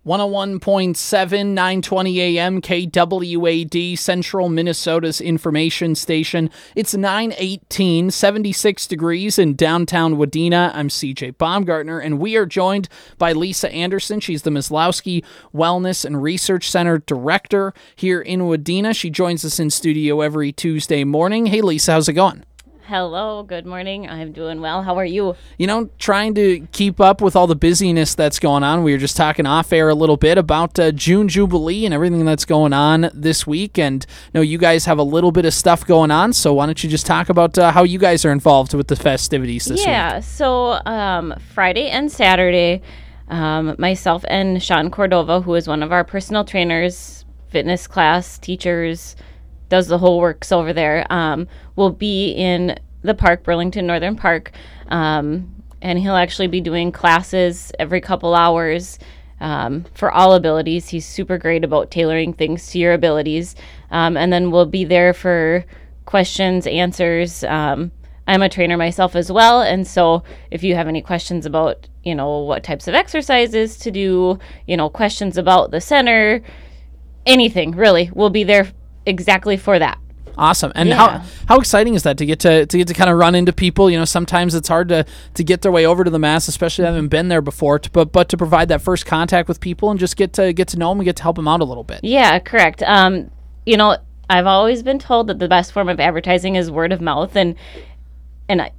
101.7, 920 AM, KWAD, Central Minnesota's information station. It's 9:18, 76 degrees in downtown Wadena. I'm CJ Baumgartner, and we are joined by Lisa Anderson. She's the Myslowski Wellness and Research Center Director here in Wadena. She joins us in studio every Tuesday morning. Hey, Lisa, how's it going? Hello, good morning. I'm doing well. How are you? Trying to keep up with all the busyness that's going on. We were just talking off air a little bit about June Jubilee and everything that's going on this week. And you guys have a little bit of stuff going on. So why don't you just talk about how you guys are involved with the festivities this week? Yeah, so Friday and Saturday, myself and Sean Cordova, who is one of our personal trainers, fitness class teachers, does the whole works over there, will be in the park, Burlington Northern Park, and he'll actually be doing classes every couple hours for all abilities. He's super great about tailoring things to your abilities, and then we'll be there for questions, answers. I'm a trainer myself as well, and so if you have any questions about, what types of exercises to do, questions about the center, anything really, we'll be there exactly for that. Awesome. And how exciting is that to get to kind of run into people? Sometimes it's hard to get their way over to the Mass, especially if they haven't been there before, but to provide that first contact with people and just get to know them and get to help them out a little bit. Yeah, correct. I've always been told that the best form of advertising is word of mouth, and I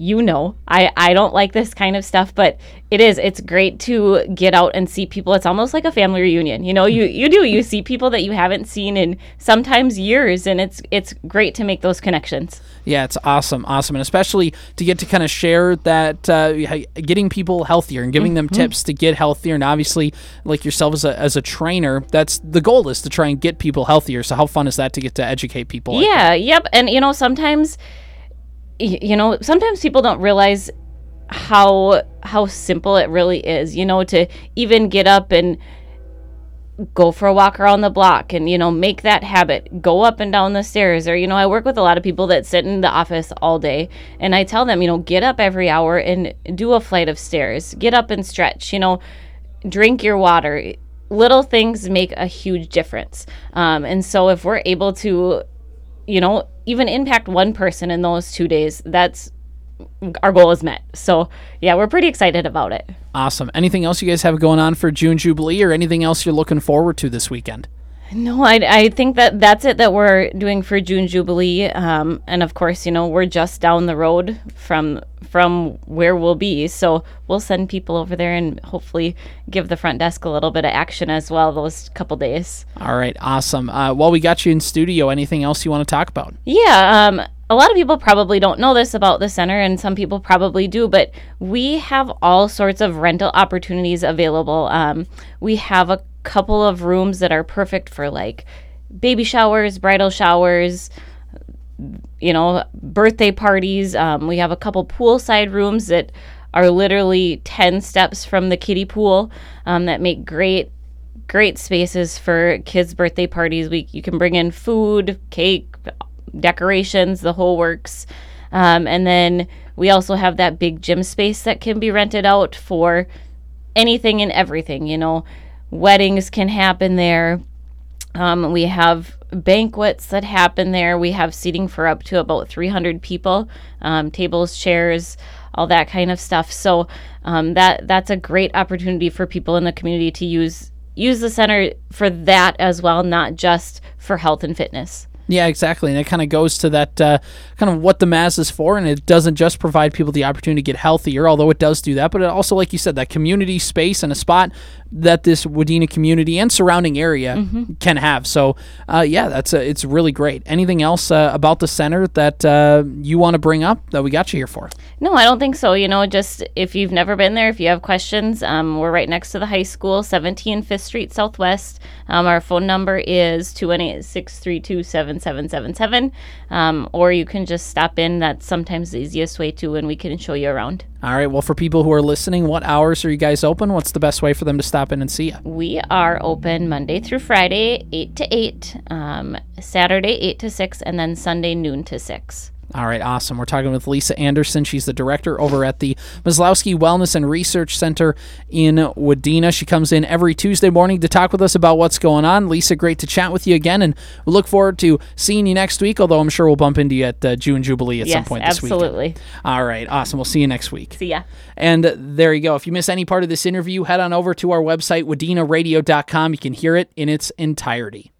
don't like this kind of stuff, but it's great to get out and see people. It's almost like a family reunion. You see people that you haven't seen in sometimes years, and it's great to make those connections. Yeah, it's awesome. And especially to get to kind of share that, getting people healthier and giving them tips to get healthier. And obviously, like yourself as a trainer, that's the goal, is to try and get people healthier. So how fun is that to get to educate people? Yep. And, sometimes people don't realize how simple it really is, to even get up and go for a walk around the block and, make that habit, go up and down the stairs. Or, I work with a lot of people that sit in the office all day, and I tell them, get up every hour and do a flight of stairs, get up and stretch, drink your water. Little things make a huge difference. And so if we're able to, even impact one person in those 2 days, that's our goal is met. So yeah, we're pretty excited about it. Awesome. Anything else you guys have going on for June Jubilee, or anything else you're looking forward to this weekend? No, I think that's it that we're doing for June Jubilee. And of course, we're just down the road from where we'll be. So we'll send people over there and hopefully give the front desk a little bit of action as well those couple days. All right. Awesome. While we got you in studio, anything else you want to talk about? Yeah. A lot of people probably don't know this about the center, and some people probably do, but we have all sorts of rental opportunities available. We have a couple of rooms that are perfect for like baby showers, bridal showers, birthday parties. We have a couple poolside rooms that are literally 10 steps from the kiddie pool, that make great spaces for kids' birthday parties. You can bring in food, cake, decorations, the whole works. And then we also have that big gym space that can be rented out for anything and everything. Weddings can happen there. We have banquets that happen there. We have seating for up to about 300 people, tables, chairs, all that kind of stuff. So that's a great opportunity for people in the community to use the center for that as well, not just for health and fitness. Yeah, exactly. And it kind of goes to that kind of what the Mass is for, and it doesn't just provide people the opportunity to get healthier, although it does do that, but it also, like you said, that community space and a spot that this Wadena community and surrounding area can have. So, it's really great. Anything else about the center that you want to bring up that we got you here for? No, I don't think so. Just if you've never been there, if you have questions, we're right next to the high school, 17 5th Street Southwest. Our phone number is 218-632-7777, or you can just stop in. That's sometimes the easiest way too, and we can show you around. All right. Well, for people who are listening, what hours are you guys open? What's the best way for them to stop in and see you? We are open Monday through Friday, 8 to 8, Saturday, 8 to 6, and then Sunday, noon to 6. All right, awesome. We're talking with Lisa Anderson. She's the director over at the Maslowski Wellness and Research Center in Wadena. She comes in every Tuesday morning to talk with us about what's going on. Lisa, great to chat with you again, and we look forward to seeing you next week, although I'm sure we'll bump into you at June Jubilee at some point this week. Absolutely. All right, awesome. We'll see you next week. See ya. And there you go. If you miss any part of this interview, head on over to our website, wadenaradio.com. You can hear it in its entirety.